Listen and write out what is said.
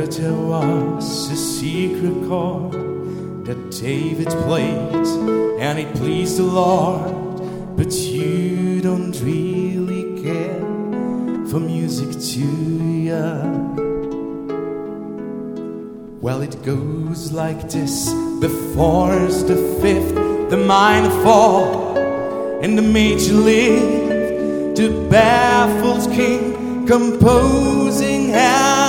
heard there was a secret chord that David played, and it pleased the Lord. But you don't really care for music, do ya? Well, it goes like this: the fourth, the fifth, the minor fall, and the major lift. The baffled king composing